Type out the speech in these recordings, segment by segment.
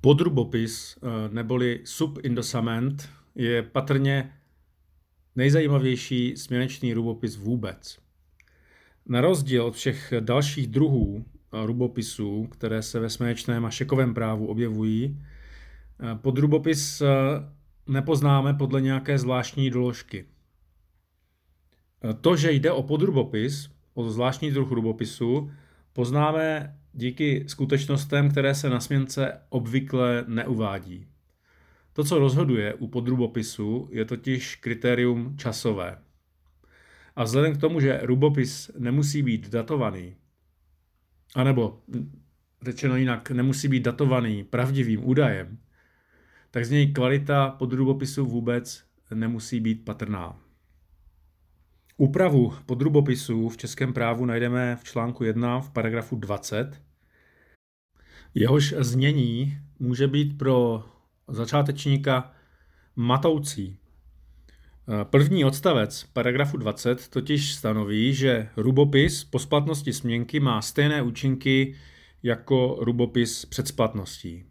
Podrubopis neboli subindosament je patrně nejzajímavější směnečný rubopis vůbec. Na rozdíl od všech dalších druhů rubopisů, které se ve směnečném a šekovém právu objevují, podrubopis nepoznáme podle nějaké zvláštní doložky. To, že jde o podrubopis, o zvláštní druh rubopisu, poznáme díky skutečnostem, které se na směnce obvykle neuvádí. To, co rozhoduje u podrubopisu, je totiž kritérium časové. A vzhledem k tomu, že rubopis nemusí být datovaný, anebo řečeno jinak, nemusí být datovaný pravdivým údajem, tak z něj kvalita podrubopisu vůbec nemusí být patrná. Úpravu podrubopisů v českém právu najdeme v článku 1 v paragrafu 20. Jehož znění může být pro začátečníka matoucí. První odstavec paragrafu 20 totiž stanoví, že rubopis po splatnosti směnky má stejné účinky jako rubopis před splatností.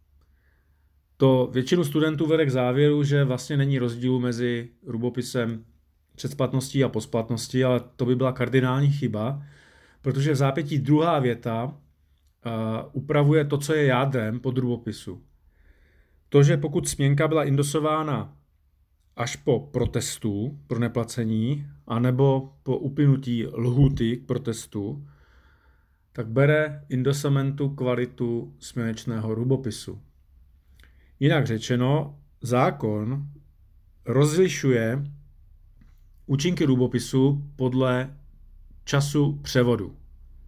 To většinu studentů vede k závěru, že vlastně není rozdílu mezi rubopisem před splatností a po splatnosti, ale to by byla kardinální chyba, protože v zápětí druhá věta upravuje to, co je jádrem podrubopisu. To, že pokud směnka byla indosována až po protestu pro neplacení, anebo po uplynutí lhůty k protestu, tak bere indosamentu kvalitu směnečného rubopisu. Jinak řečeno, zákon rozlišuje účinky rubopisu podle času převodu.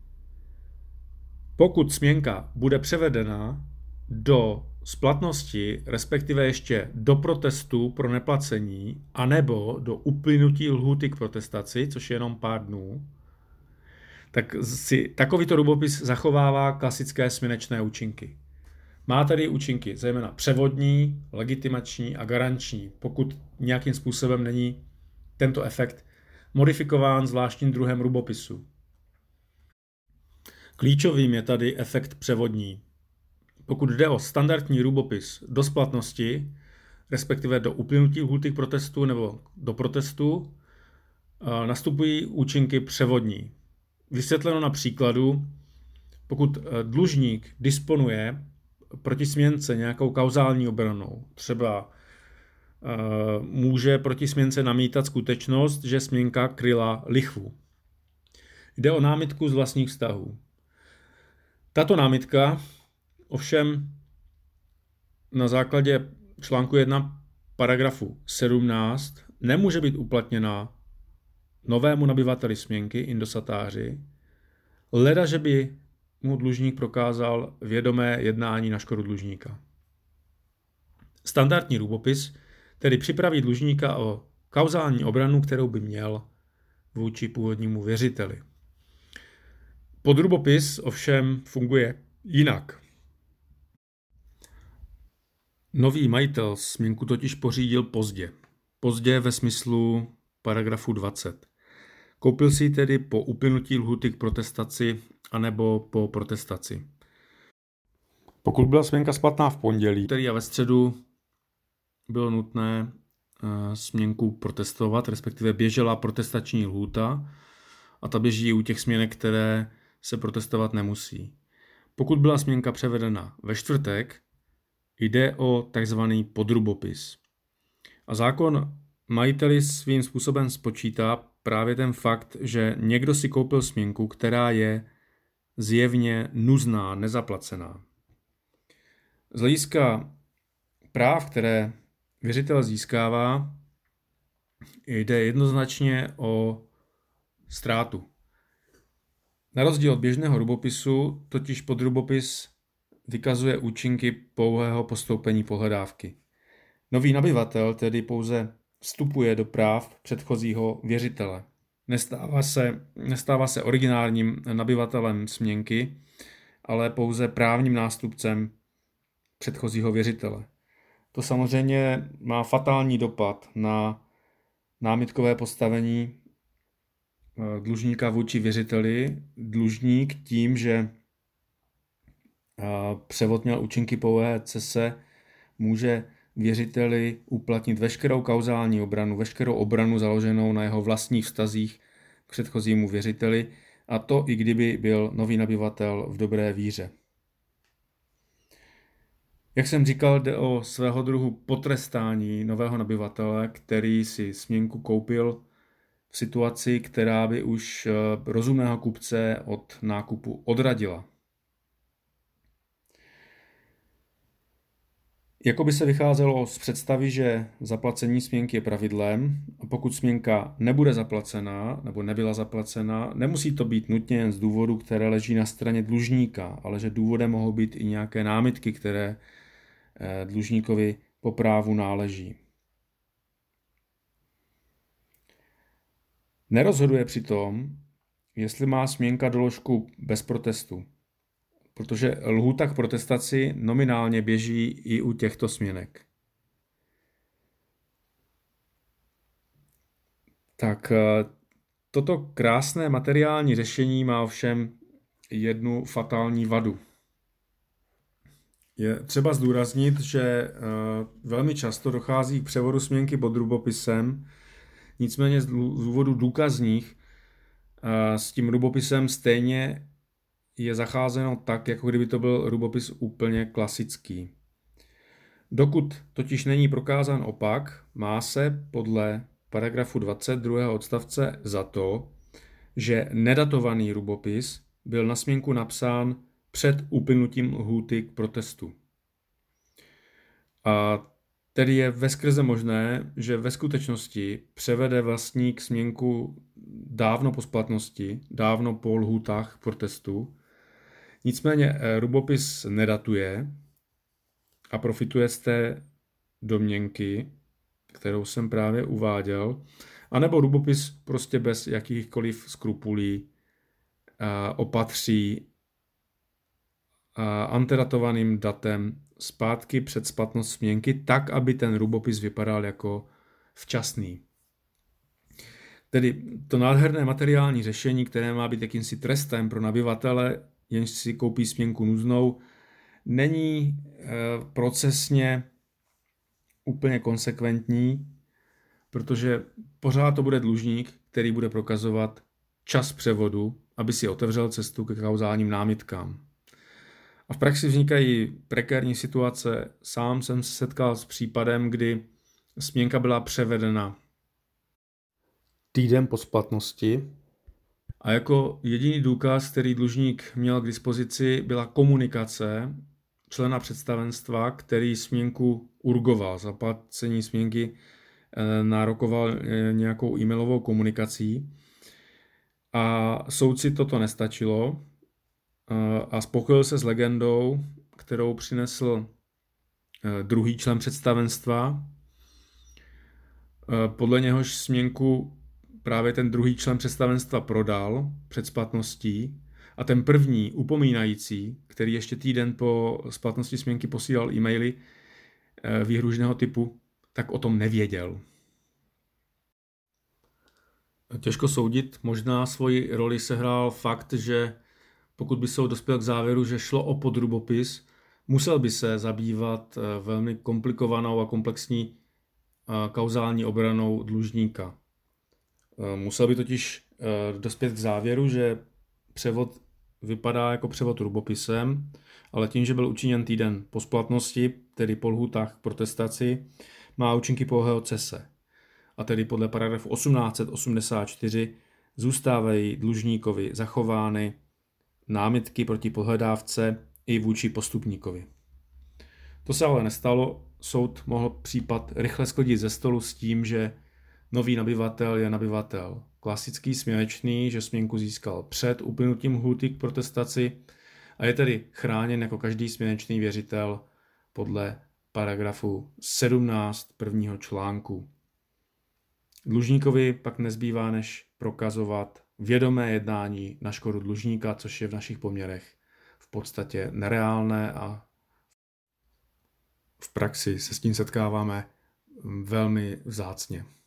Pokud směnka bude převedena do splatnosti, respektive ještě do protestu pro neplacení, anebo do uplynutí lhůty k protestaci, což je jenom pár dnů, tak si takovýto rubopis zachovává klasické směnečné účinky. Má tedy účinky zejména převodní, legitimační a garanční, pokud nějakým způsobem není tento efekt modifikován zvláštním druhem rubopisu. Klíčovým je tady efekt převodní. Pokud jde o standardní rubopis do splatnosti, respektive do uplynutí lhůty k protestu nebo do protestu, nastupují účinky převodní. Vysvětleno na příkladu, pokud dlužník disponuje proti směnce nějakou kauzální obranou, třeba může proti směnce namítat skutečnost, že směnka kryla lichvu. Jde o námitku z vlastních vztahů. Tato námitka ovšem na základě článku 1 paragrafu 17 nemůže být uplatněna novému nabyvateli směnky, indosatáři, leda, že by mu dlužník prokázal vědomé jednání na škodu dlužníka. Standardní rubopis tedy připraví dlužníka o kauzální obranu, kterou by měl vůči původnímu věřiteli. Podrubopis ovšem funguje jinak. Nový majitel směnku totiž pořídil pozdě. Pozdě ve smyslu paragrafu 20. Koupil si ji tedy po uplynutí lhůty k protestaci anebo po protestaci. Pokud byla směnka splatná v pondělí, tedy a ve středu bylo nutné směnku protestovat, respektive běžela protestační lhůta a ta běží u těch směnek, které se protestovat nemusí. Pokud byla směnka převedena ve čtvrtek, jde o takzvaný podrubopis. A zákon majiteli svým způsobem spočítá právě ten fakt, že někdo si koupil směnku, která je zjevně nuzná, nezaplacená. Z hlediska práv, které věřitel získává, jde jednoznačně o ztrátu. Na rozdíl od běžného rubopisu totiž podrubopis vykazuje účinky pouhého postoupení pohledávky. Nový nabyvatel tedy pouze vstupuje do práv předchozího věřitele. Nestává se originálním nabyvatelem směnky, ale pouze právním nástupcem předchozího věřitele. To samozřejmě má fatální dopad na námitkové postavení dlužníka vůči věřiteli. Dlužník tím, že převod měl účinky pouhé cese, může věřiteli uplatnit veškerou kauzální obranu, veškerou obranu založenou na jeho vlastních vztazích k předchozímu věřiteli, a to i kdyby byl nový nabyvatel v dobré víře. Jak jsem říkal, jde o svého druhu potrestání nového nabyvatele, který si směnku koupil v situaci, která by už rozumného kupce od nákupu odradila. Jakoby se vycházelo z představy, že zaplacení směnky je pravidlem, a pokud směnka nebude zaplacená nebo nebyla zaplacena, nemusí to být nutně jen z důvodu, které leží na straně dlužníka, ale že důvodem mohou být i nějaké námitky, které dlužníkovi po právu náleží. Nerozhoduje přitom, jestli má směnka doložku bez protestu, protože lhůta k protestaci nominálně běží i u těchto směnek. Tak toto krásné materiální řešení má ovšem jednu fatální vadu. Je třeba zdůraznit, že velmi často dochází k převodu směnky pod rubopisem, nicméně z důvodu důkazních s tím rubopisem stejně je zacházeno tak, jako kdyby to byl rubopis úplně klasický. Dokud totiž není prokázán opak, má se podle paragrafu 20 druhého odstavce za to, že nedatovaný rubopis byl na směnku napsán před uplynutím lhůty k protestu. A tedy je veskrze možné, že ve skutečnosti převede vlastník směnku dávno po splatnosti, dávno po lhůtách protestu. Nicméně rubopis nedatuje a profituje z té domněnky, kterou jsem právě uváděl, anebo rubopis prostě bez jakýchkoliv skrupulí opatří antedatovaným datem zpátky před splatnost směnky tak, aby ten rubopis vypadal jako včasný. Tedy to nádherné materiální řešení, které má být jakýmsi trestem pro nabyvatele, jenž si koupí směnku nuznou, není procesně úplně konsekventní, protože pořád to bude dlužník, který bude prokazovat čas převodu, aby si otevřel cestu ke kauzálním námitkám. A v praxi vznikají prekérní situace. Sám jsem se setkal s případem, kdy směnka byla převedena týden po splatnosti a jako jediný důkaz, který dlužník měl k dispozici, byla komunikace člena představenstva, který směnku urgoval. Zaplacení směnky nárokoval nějakou e-mailovou komunikací a soudci toto nestačilo a spokojil se s legendou, kterou přinesl druhý člen představenstva. Podle něhož směnku právě ten druhý člen představenstva prodal před splatností a ten první upomínající, který ještě týden po splatnosti směnky posílal e-maily výhružného typu, tak o tom nevěděl. Těžko soudit, možná svoji roli sehrál fakt, že pokud by soud dospěl k závěru, že šlo o podrubopis, musel by se zabývat velmi komplikovanou a komplexní kauzální obranou dlužníka. Musel by totiž dospět k závěru, že převod vypadá jako převod rubopisem, ale tím, že byl učiněn týden po splatnosti, tedy po lhůtách k protestaci, má účinky pouhého cese. A tedy podle paragrafu 1884 zůstávají dlužníkovi zachovány námitky proti pohledávce i vůči postupníkovi. To se ale nestalo, soud mohl případ rychle sklidit ze stolu s tím, že nový nabyvatel je nabyvatel klasický, směnečný, že směnku získal před uplynutím lhůty k protestaci a je tedy chráněn jako každý směnečný věřitel podle paragrafu 17 prvního článku. Dlužníkovi pak nezbývá než prokazovat vědomé jednání na škodu dlužníka, což je v našich poměrech v podstatě nereálné a v praxi se s tím setkáváme velmi vzácně.